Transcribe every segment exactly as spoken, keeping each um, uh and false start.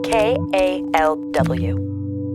K A L W.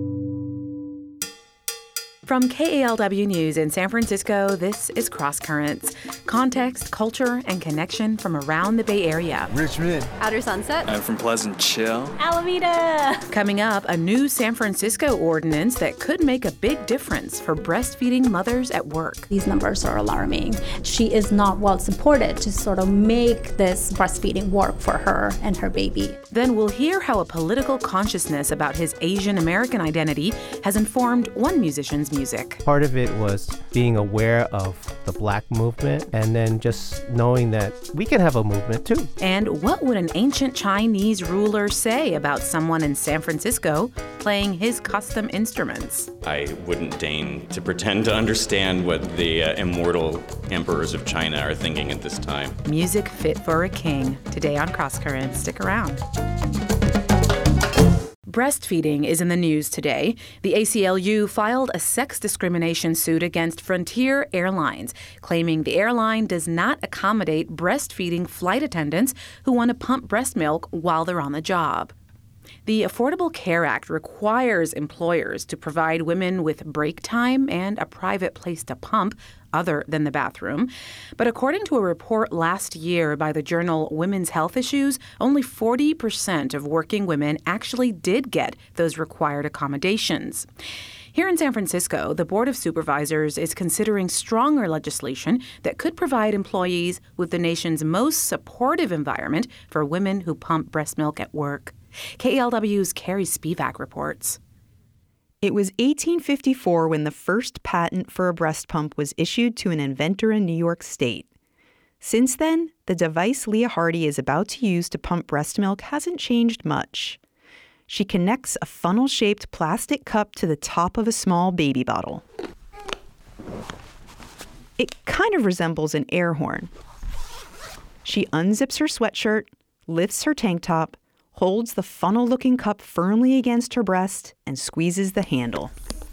From K A L W News in San Francisco, this is Cross Currents. Context, culture, and connection from around the Bay Area. Richmond. Outer Sunset. I'm from Pleasant Chill. Alameda. Coming up, a new San Francisco ordinance that could make a big difference for breastfeeding mothers at work. These numbers are alarming. She is not well supported to sort of make this breastfeeding work for her and her baby. Then we'll hear how a political consciousness about his Asian American identity has informed one musician's music. Part of it was being aware of the Black movement and then just knowing that we can have a movement too. And what would an ancient Chinese ruler say about someone in San Francisco playing his custom instruments? I wouldn't deign to pretend to understand what the uh, immortal emperors of China are thinking at this time. Music fit for a king. Today on Cross Currents. Stick around. Breastfeeding is in the news today. The A C L U filed a sex discrimination suit against Frontier Airlines, claiming the airline does not accommodate breastfeeding flight attendants who want to pump breast milk while they're on the job. The Affordable Care Act requires employers to provide women with break time and a private place to pump other than the bathroom. But according to a report last year by the journal Women's Health Issues, only forty percent of working women actually did get those required accommodations. Here in San Francisco, the Board of Supervisors is considering stronger legislation that could provide employees with the nation's most supportive environment for women who pump breast milk at work. K A L W's Carrie Spivak reports. It was eighteen fifty-four when the first patent for a breast pump was issued to an inventor in New York State. Since then, the device Leah Hardy is about to use to pump breast milk hasn't changed much. She connects a funnel-shaped plastic cup to the top of a small baby bottle. It kind of resembles an air horn. She unzips her sweatshirt, lifts her tank top, holds the funnel-looking cup firmly against her breast, and squeezes the handle.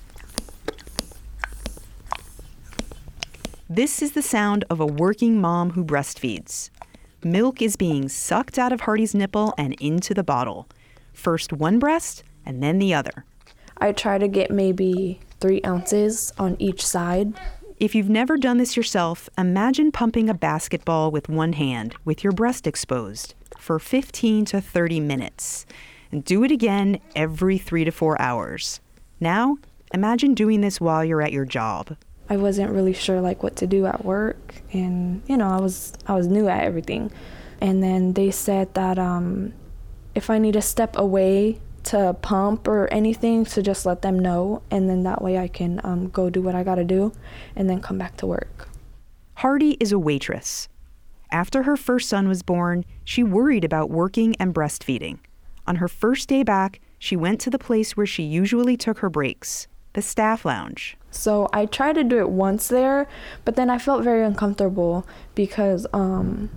This is the sound of a working mom who breastfeeds. Milk is being sucked out of Hardy's nipple and into the bottle. First one breast, and then the other. I try to get maybe three ounces on each side. If you've never done this yourself, imagine pumping a basketball with one hand, with your breast exposed, for fifteen to thirty minutes. And do it again every three to four hours. Now, imagine doing this while you're at your job. I wasn't really sure like what to do at work, and you know, I was I was new at everything. And then they said that um, if I need to step away to pump or anything, to just let them know, and then that way I can um, go do what I gotta do and then come back to work. Hardy is a waitress. After her first son was born, she worried about working and breastfeeding. On her first day back, she went to the place where she usually took her breaks, the staff lounge. So I tried to do it once there, but then I felt very uncomfortable because um,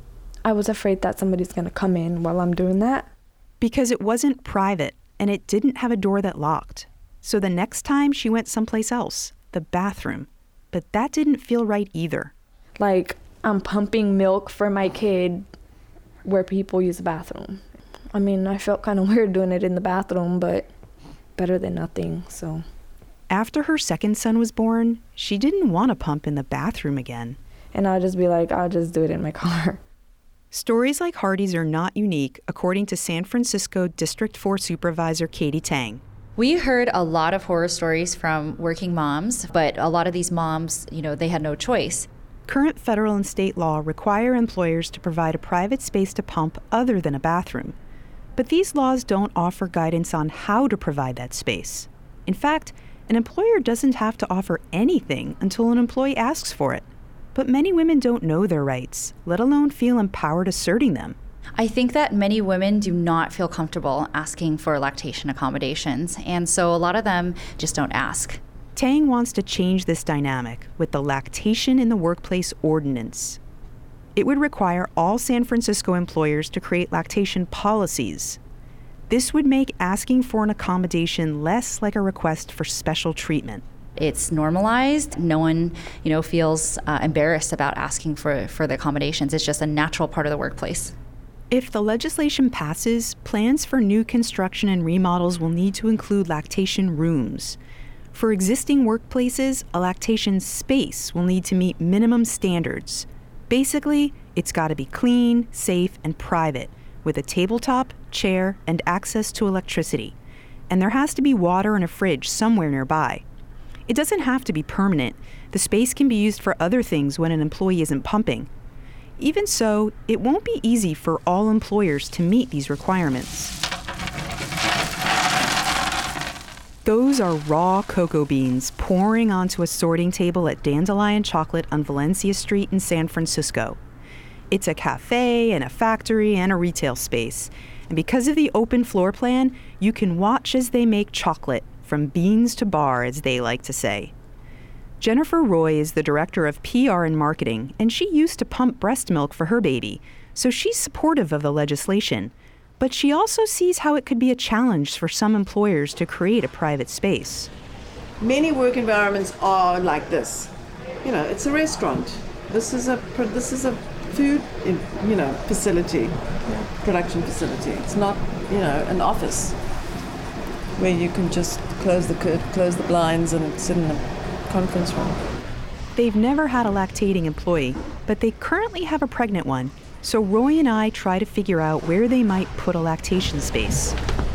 I was afraid that somebody's gonna come in while I'm doing that. Because it wasn't private, and it didn't have a door that locked. So the next time she went someplace else, the bathroom. But that didn't feel right either. Like, I'm pumping milk for my kid where people use the bathroom. I mean, I felt kind of weird doing it in the bathroom, but better than nothing, so. After her second son was born, she didn't want to pump in the bathroom again. And I'll just be like, I'll just do it in my car. Stories like Hardy's are not unique, according to San Francisco District four Supervisor Katie Tang. We heard a lot of horror stories from working moms, but a lot of these moms, you know, they had no choice. Current federal and state law require employers to provide a private space to pump other than a bathroom. But these laws don't offer guidance on how to provide that space. In fact, an employer doesn't have to offer anything until an employee asks for it. But many women don't know their rights, let alone feel empowered asserting them. I think that many women do not feel comfortable asking for lactation accommodations, and so a lot of them just don't ask. Tang wants to change this dynamic with the Lactation in the Workplace Ordinance. It would require all San Francisco employers to create lactation policies. This would make asking for an accommodation less like a request for special treatment. It's normalized. No one, you know, feels uh, embarrassed about asking for, for the accommodations. It's just a natural part of the workplace. If the legislation passes, plans for new construction and remodels will need to include lactation rooms. For existing workplaces, a lactation space will need to meet minimum standards. Basically, it's got to be clean, safe, and private, with a tabletop, chair, and access to electricity. And there has to be water and a fridge somewhere nearby. It doesn't have to be permanent. The space can be used for other things when an employee isn't pumping. Even so, it won't be easy for all employers to meet these requirements. Those are raw cocoa beans pouring onto a sorting table at Dandelion Chocolate on Valencia Street in San Francisco. It's a cafe and a factory and a retail space. And because of the open floor plan, you can watch as they make chocolate, from beans to bar, as they like to say. Jennifer Roy is the director of P R and marketing, and she used to pump breast milk for her baby, so she's supportive of the legislation. But she also sees how it could be a challenge for some employers to create a private space. Many work environments are like this. You know, it's a restaurant. This is a this is a food, you know, facility, production facility. It's not, you know, an office where you can just close the cur- close the blinds and sit in a conference room. They've never had a lactating employee, but they currently have a pregnant one. So Roy and I try to figure out where they might put a lactation space.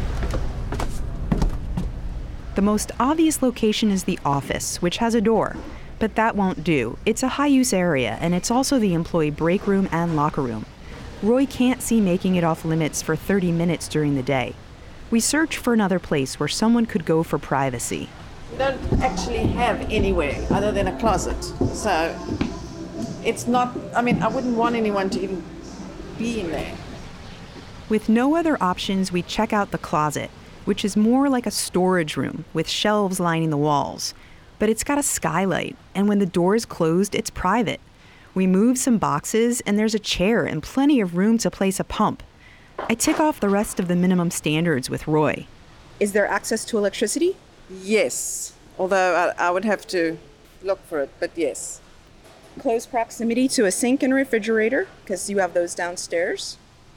The most obvious location is the office, which has a door. But that won't do. It's a high-use area, and it's also the employee break room and locker room. Roy can't see making it off limits for thirty minutes during the day. We search for another place where someone could go for privacy. We don't actually have anywhere other than a closet. So it's not, I mean, I wouldn't want anyone to even be in there. With no other options, we check out the closet, which is more like a storage room with shelves lining the walls. But it's got a skylight, and when the door is closed, it's private. We move some boxes, and there's a chair and plenty of room to place a pump. I tick off the rest of the minimum standards with Roy. Is there access to electricity? Yes, although I, I would have to look for it, but yes. Close proximity to a sink and refrigerator, because you have those downstairs.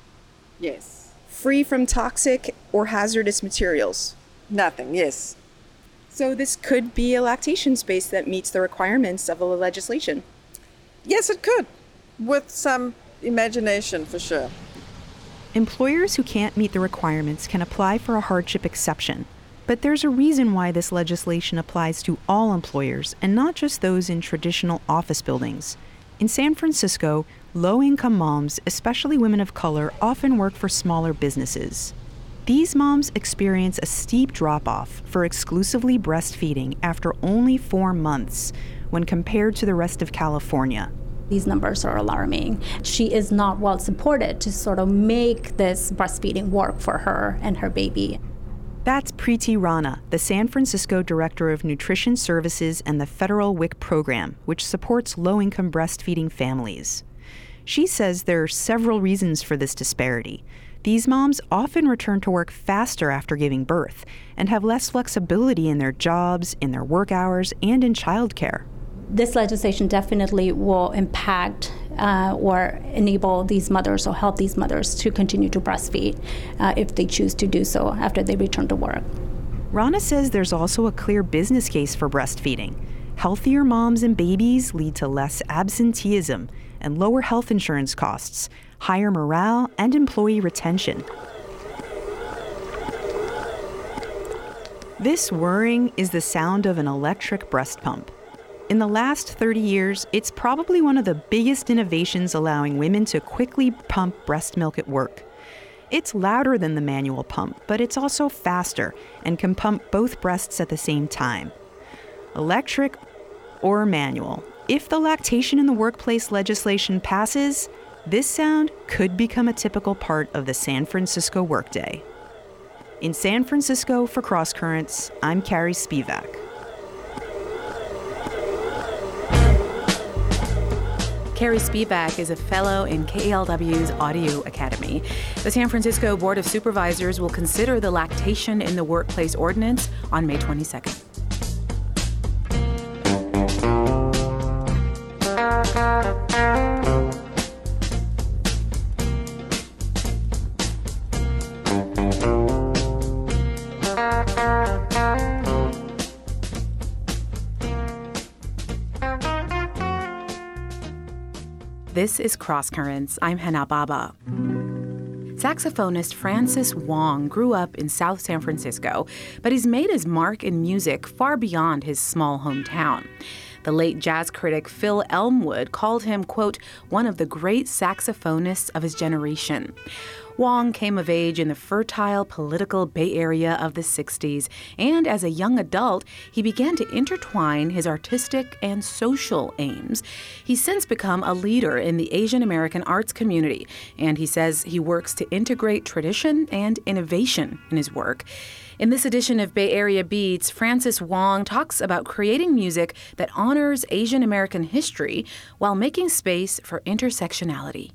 Yes. Free from toxic or hazardous materials. Nothing, yes. So this could be a lactation space that meets the requirements of the legislation. Yes, it could, with some imagination for sure. Employers who can't meet the requirements can apply for a hardship exception. But there's a reason why this legislation applies to all employers and not just those in traditional office buildings. In San Francisco, low-income moms, especially women of color, often work for smaller businesses. These moms experience a steep drop-off for exclusively breastfeeding after only four months when compared to the rest of California. These numbers are alarming. She is not well supported to sort of make this breastfeeding work for her and her baby. That's Preeti Rana, the San Francisco Director of Nutrition Services and the federal W I C program, which supports low-income breastfeeding families. She says there are several reasons for this disparity. These moms often return to work faster after giving birth and have less flexibility in their jobs, in their work hours, and in childcare. This legislation definitely will impact uh, or enable these mothers or help these mothers to continue to breastfeed uh, if they choose to do so after they return to work. Rana says there's also a clear business case for breastfeeding. Healthier moms and babies lead to less absenteeism and lower health insurance costs, higher morale, and employee retention. This whirring is the sound of an electric breast pump. In the last thirty years, it's probably one of the biggest innovations allowing women to quickly pump breast milk at work. It's louder than the manual pump, but it's also faster and can pump both breasts at the same time. Electric or manual, if the lactation in the workplace legislation passes, this sound could become a typical part of the San Francisco workday. In San Francisco for Cross Currents, I'm Carrie Spivak. Carrie Spivak is a fellow in K A L W's Audio Academy. The San Francisco Board of Supervisors will consider the lactation in the workplace ordinance on May twenty-second. This is Cross Currents. I'm Hana Baba. Saxophonist Francis Wong grew up in South San Francisco, but he's made his mark in music far beyond his small hometown. The late jazz critic Phil Elmwood called him, quote, one of the great saxophonists of his generation. Wong came of age in the fertile political Bay Area of the sixties, and as a young adult, he began to intertwine his artistic and social aims. He's since become a leader in the Asian American arts community, and he says he works to integrate tradition and innovation in his work. In this edition of Bay Area Beats, Francis Wong talks about creating music that honors Asian American history while making space for intersectionality.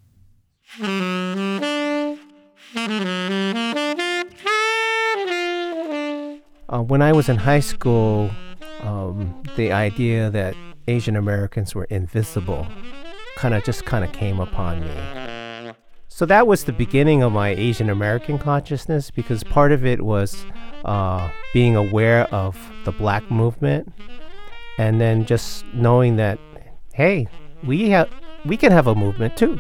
Uh, when I was in high school, um, the idea that Asian Americans were invisible kind of just kind of came upon me. So that was the beginning of my Asian American consciousness, because part of it was uh, being aware of the Black movement, and then just knowing that, hey, we have we can have a movement too.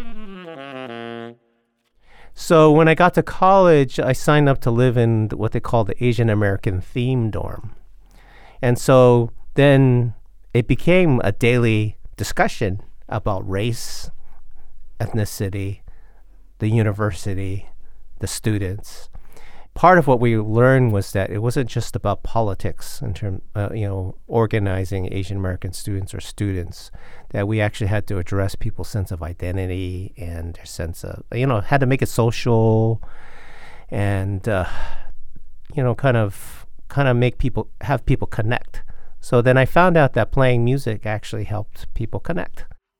So when I got to college, I signed up to live in what they call the Asian American theme dorm. And so then it became a daily discussion about race, ethnicity, the university, the students. Part of what we learned was that it wasn't just about politics in terms, uh, you know, organizing Asian American students or students, that we actually had to address people's sense of identity and their sense of, you know, had to make it social and, uh, you know, kind of, kind of make people, have people connect. So then I found out that playing music actually helped people connect.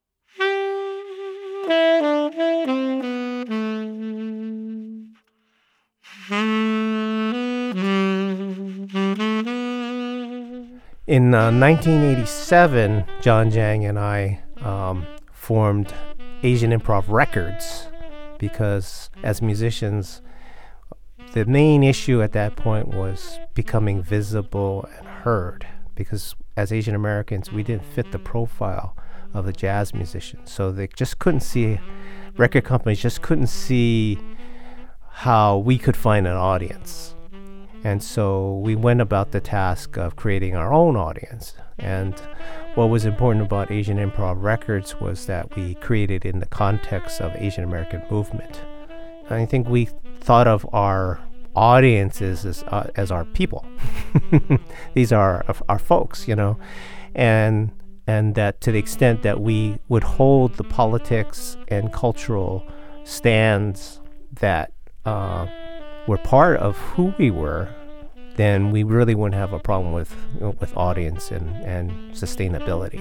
In uh, nineteen eighty-seven, John Jang and I um, formed Asian Improv Records because as musicians, the main issue at that point was becoming visible and heard, because as Asian Americans, we didn't fit the profile of a jazz musician. So they just couldn't see, record companies just couldn't see how we could find an audience. And so we went about the task of creating our own audience. And what was important about Asian Improv Records was that we created in the context of Asian American movement. I think we thought of our audiences as, uh, as our people. These are our, our folks, you know, and and that to the extent that we would hold the politics and cultural stands that uh, were part of who we were, then we really wouldn't have a problem with, you know, with audience and, and sustainability.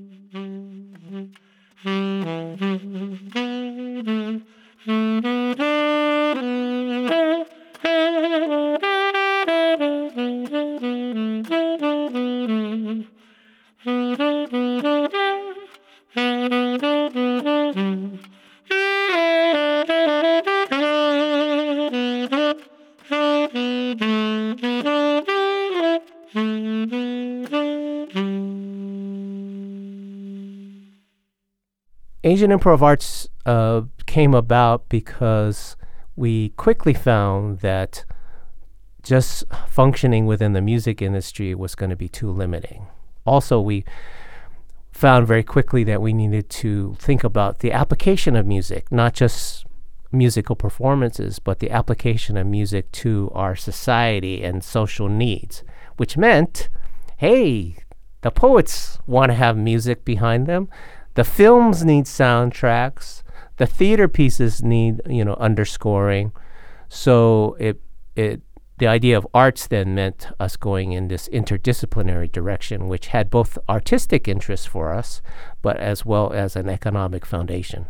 Asian Improv Arts uh, came about because we quickly found that just functioning within the music industry was going to be too limiting. Also, we found very quickly that we needed to think about the application of music, not just musical performances, but the application of music to our society and social needs, which meant, hey, the poets want to have music behind them. The films need soundtracks. The theater pieces need, you know, underscoring. So it it the idea of arts then meant us going in this interdisciplinary direction, which had both artistic interests for us, but as well as an economic foundation.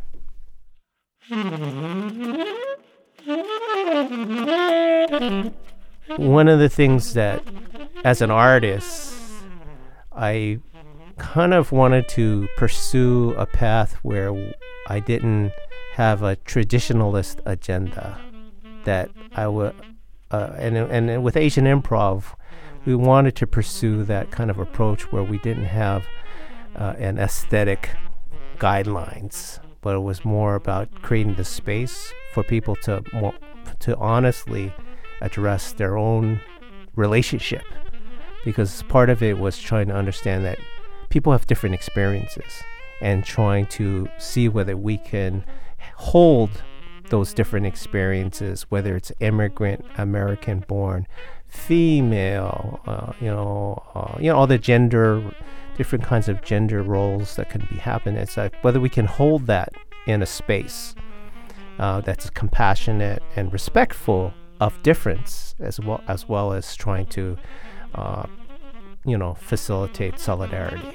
One of the things that, as an artist, I kind of wanted to pursue a path where I didn't have a traditionalist agenda. That I would, uh, and and with Asian Improv, we wanted to pursue that kind of approach where we didn't have uh, an aesthetic guidelines, but it was more about creating the space for people to more, to honestly address their own relationship, because part of it was trying to understand that people have different experiences and trying to see whether we can hold those different experiences, whether it's immigrant, American-born, female, uh, you know, uh, you know, all the gender, different kinds of gender roles that could be happening. It's like whether we can hold that in a space uh, that's compassionate and respectful of difference, as well as well as trying to, uh, you know, facilitate solidarity.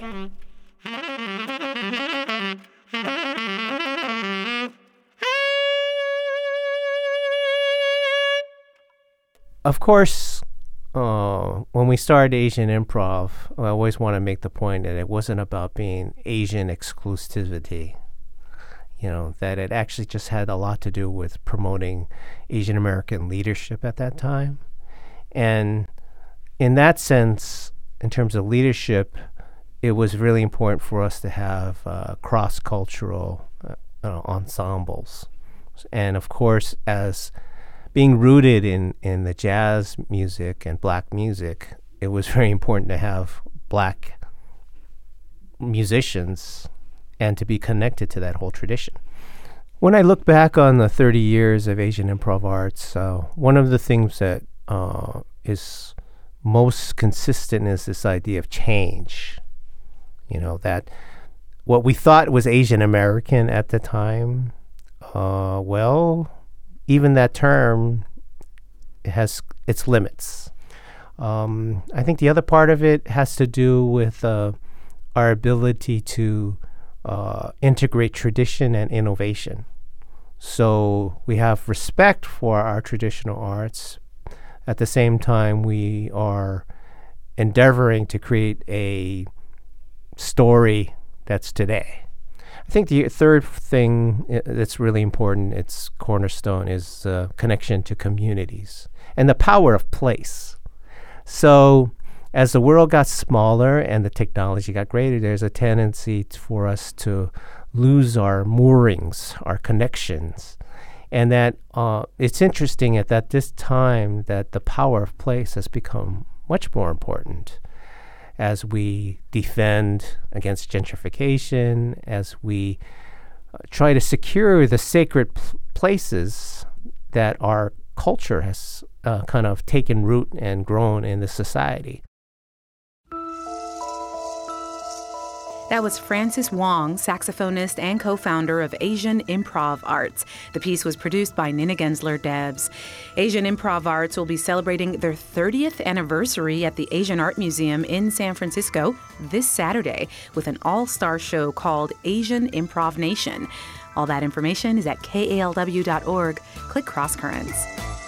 Of course, uh, when we started Asian Improv, I always want to make the point that it wasn't about being Asian exclusivity. You know, that it actually just had a lot to do with promoting Asian American leadership at that time. And in that sense, in terms of leadership, it was really important for us to have uh, cross-cultural uh, uh, ensembles. And of course, as being rooted in, in the jazz music and black music, it was very important to have black musicians and to be connected to that whole tradition. When I look back on the thirty years of Asian Improv Arts, uh, one of the things that uh, is most consistent is this idea of change. You know, that what we thought was Asian American at the time, uh, well, even that term has its limits. Um, I think the other part of it has to do with uh, our ability to uh, integrate tradition and innovation. So we have respect for our traditional arts. At the same time, we are endeavoring to create a story that's today. I think the third thing that's really important, its cornerstone, is uh, connection to communities and the power of place. So as the world got smaller and the technology got greater, there's a tendency t- for us to lose our moorings, our connections. And that uh, it's interesting at that this time that the power of place has become much more important as we defend against gentrification, as we uh, try to secure the sacred pl- places that our culture has uh, kind of taken root and grown in the society. That was Francis Wong, saxophonist and co-founder of Asian Improv Arts. The piece was produced by Nina Gensler Debs. Asian Improv Arts will be celebrating their thirtieth anniversary at the Asian Art Museum in San Francisco this Saturday with an all-star show called Asian Improv Nation. All that information is at K A L W dot org. Click Cross Currents.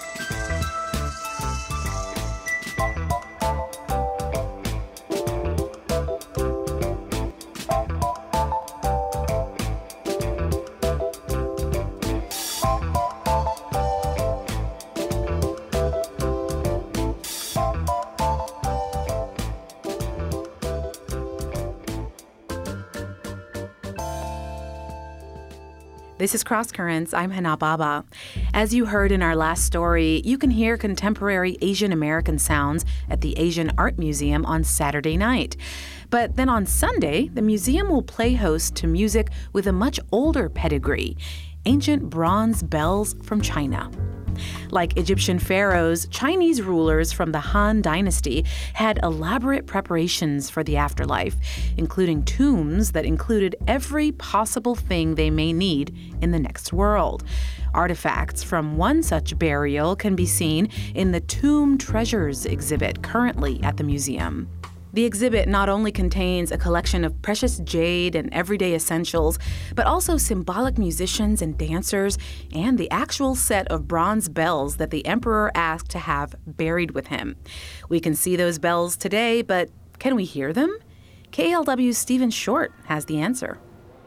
This is Cross Currents. I'm Hana Baba. As you heard in our last story, you can hear contemporary Asian American sounds at the Asian Art Museum on Saturday night. But then on Sunday, the museum will play host to music with a much older pedigree, ancient bronze bells from China. Like Egyptian pharaohs, Chinese rulers from the Han Dynasty had elaborate preparations for the afterlife, including tombs that included every possible thing they may need in the next world. Artifacts from one such burial can be seen in the Tomb Treasures exhibit currently at the museum. The exhibit not only contains a collection of precious jade and everyday essentials, but also symbolic musicians and dancers, and the actual set of bronze bells that the emperor asked to have buried with him. We can see those bells today, but can we hear them? K A L W's Stephen Short has the answer.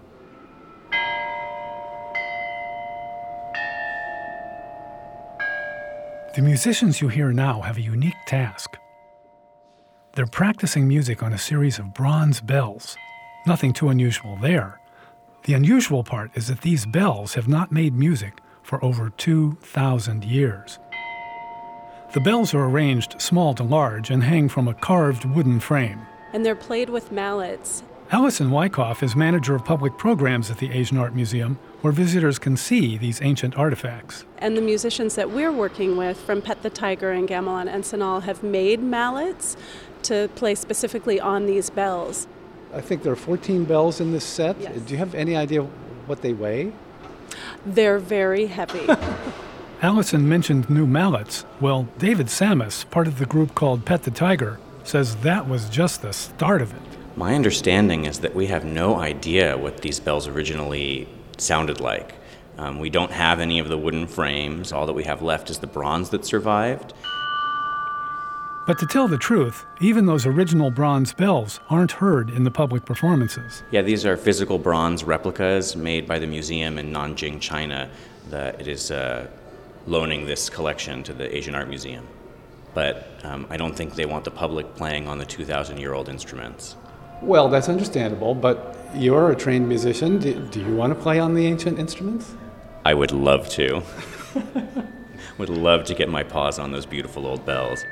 The musicians you hear now have a unique task. They're practicing music on a series of bronze bells. Nothing too unusual there. The unusual part is that these bells have not made music for over two thousand years. The bells are arranged small to large and hang from a carved wooden frame. And they're played with mallets. Alison Wyckoff is manager of public programs at the Asian Art Museum, where visitors can see these ancient artifacts. And the musicians that we're working with from Pet the Tiger and Gamelan Encinal have made mallets to play specifically on these bells. I think there are fourteen bells in this set. Yes. Do you have any idea what they weigh? They're very heavy. Allison mentioned new mallets. Well, David Samus, part of the group called Pet the Tiger, says that was just the start of it. My understanding is that we have no idea what these bells originally sounded like. Um, we don't have any of the wooden frames. All that we have left is the bronze that survived. But to tell the truth, even those original bronze bells aren't heard in the public performances. Yeah, these are physical bronze replicas made by the museum in Nanjing, China, that it is uh, loaning this collection to the Asian Art Museum. But um, I don't think they want the public playing on the two thousand year old instruments. Well, that's understandable, but you're a trained musician. Do, do you want to play on the ancient instruments? I would love to. Would love to get my paws on those beautiful old bells.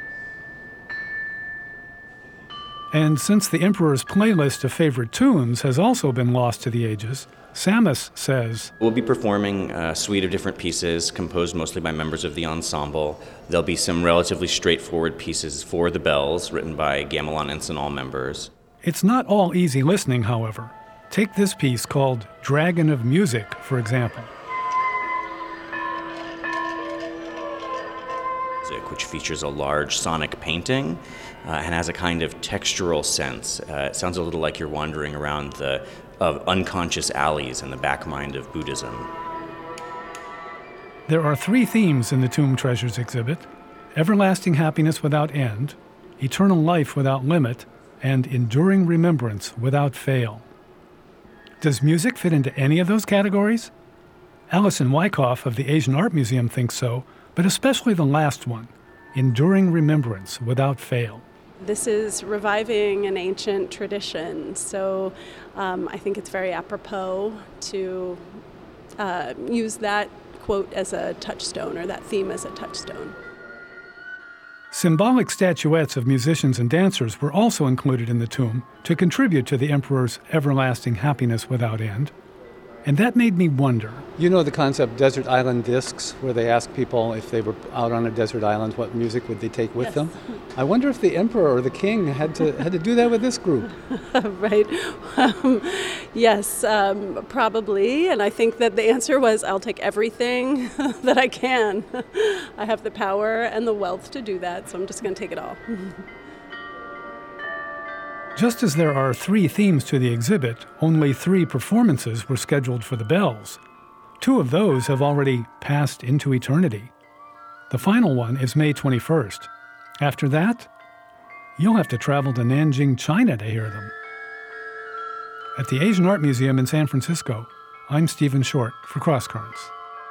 And since the Emperor's playlist of favorite tunes has also been lost to the ages, Samus says, We'll be performing a suite of different pieces composed mostly by members of the ensemble. There'll be some relatively straightforward pieces for the bells written by Gamelan Encinal members. It's not all easy listening, however. Take this piece called Dragon of Music, for example. Which features a large sonic painting uh, and has a kind of textural sense. Uh, it sounds a little like you're wandering around the of unconscious alleys in the back mind of Buddhism. There are three themes in the Tomb Treasures exhibit: everlasting happiness without end, eternal life without limit, and enduring remembrance without fail. Does music fit into any of those categories? Alison Wyckoff of the Asian Art Museum thinks so, but especially the last one, enduring remembrance without fail. This is reviving an ancient tradition, so um, I think it's very apropos to uh, use that quote as a touchstone, or that theme as a touchstone. Symbolic statuettes of musicians and dancers were also included in the tomb to contribute to the emperor's everlasting happiness without end. And that made me wonder. You know the concept desert island discs, where they ask people if they were out on a desert island, what music would they take with Yes. them? I wonder if the emperor or the king had to had to do that with this group. Right. Um, yes, um, probably. And I think that the answer was, I'll take everything that I can. I have the power and the wealth to do that, so I'm just going to take it all. Just as there are three themes to the exhibit, only three performances were scheduled for the bells. Two of those have already passed into eternity. The final one is May twenty-first. After that, you'll have to travel to Nanjing, China to hear them. At the Asian Art Museum in San Francisco, I'm Stephen Short for Cross Currents.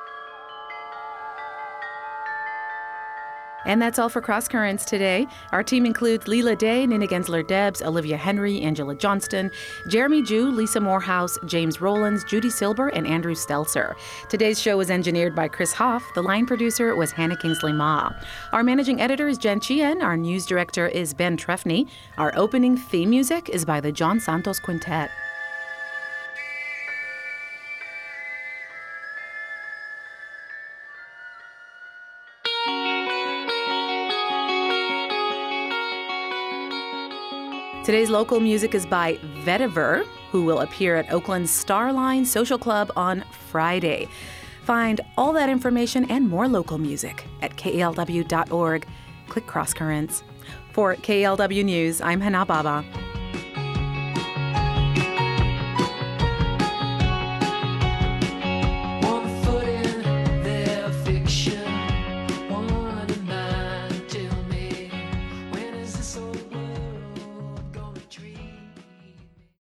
And that's all for Cross Currents today. Our team includes Leela Day, Nina Gensler-Debs, Olivia Henry, Angela Johnston, Jeremy Jew, Lisa Morehouse, James Rowlands, Judy Silber, and Andrew Stelzer. Today's show was engineered by Chris Hoff. The line producer was Hannah Kingsley Ma. Our managing editor is Jen Chien. Our news director is Ben Trefny. Our opening theme music is by the John Santos Quintet. Today's local music is by Vetiver, who will appear at Oakland's Starline Social Club on Friday. Find all that information and more local music at K A L W dot org. Click Cross Currents. For K A L W News, I'm Hannah Baba.